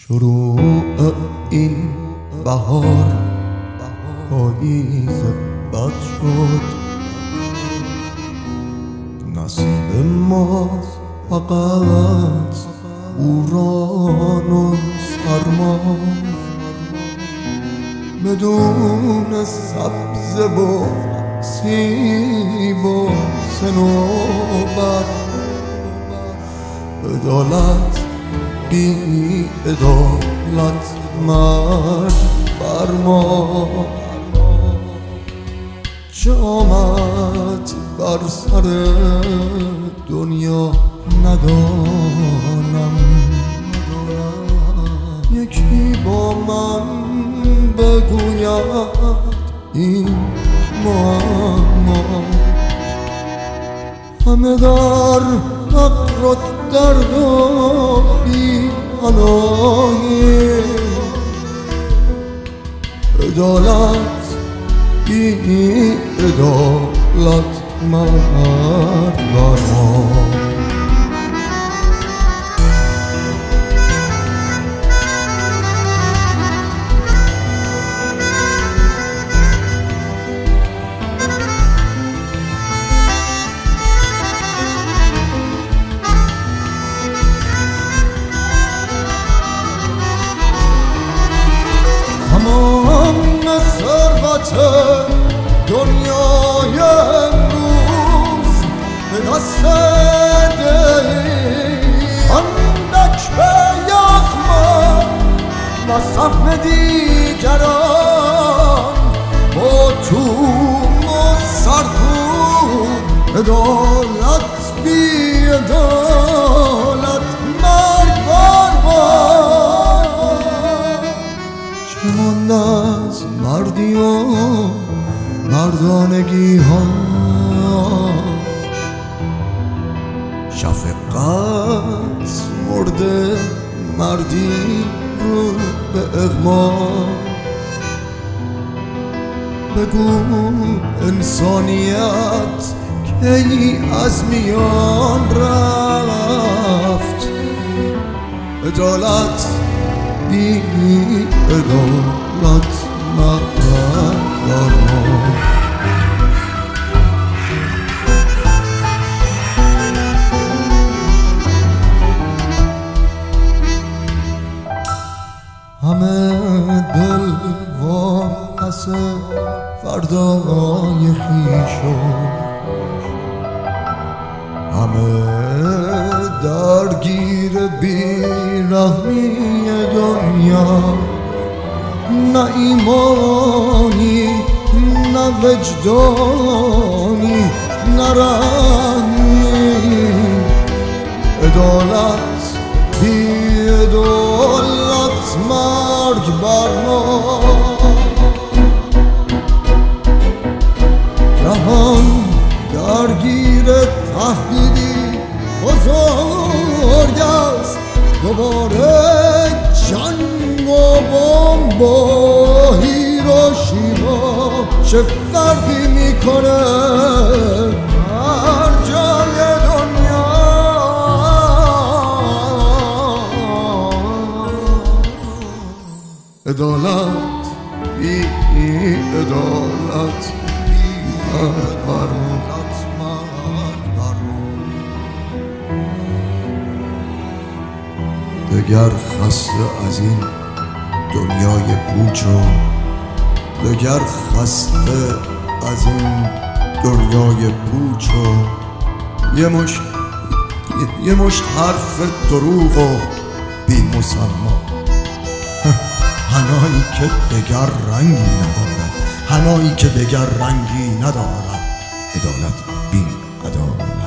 شروع این بهار پاییز بد شد، نصیب ماست فقط بوران و سرما، بدون سبزه و سیب و صنوبر، عدالت بی عدالت مرد بر ما. چه آمد بر سر دنیا ندانم، یکی با من بگوید این معما. همه در فقر و درد و بی حنایی، عدالت بی عدالت مرد بر ما. تمام ثروت دنیای امروز به دست اندک به یغما و سهم دیگران با توم و سرکوب. عدالت بی عدالت مرگ بر ما. چه مانده از مردی و مردانگی ها، شفقت مرده مردی رو به اغما. بگو انسانیت کی از میان رفت، عدالت بی عدالت مرد بر ما. همه دل واپس فردای خویشو، همه درگیر بیرحمی دنیا. نه ایمانی نه وجدانی نه رحمی، عدالت بی عدالت مرگ بر ما. جهان درگیر تهدیدی بزرگ است، دوباره جنگ و بمب و هیروشیما چه فرقی میکنه هر جای دنیا. عدالت بی عدالت مرد بر ما. دگر خسته از این دنیای پوچ و دگر خسته از این دنیای پوچ و یه مشت حرف دروغ و بی مسما. حنایی که دگر رنگی ندارد، حنایی که دگر رنگی ندارد، عدالت بی عدالت.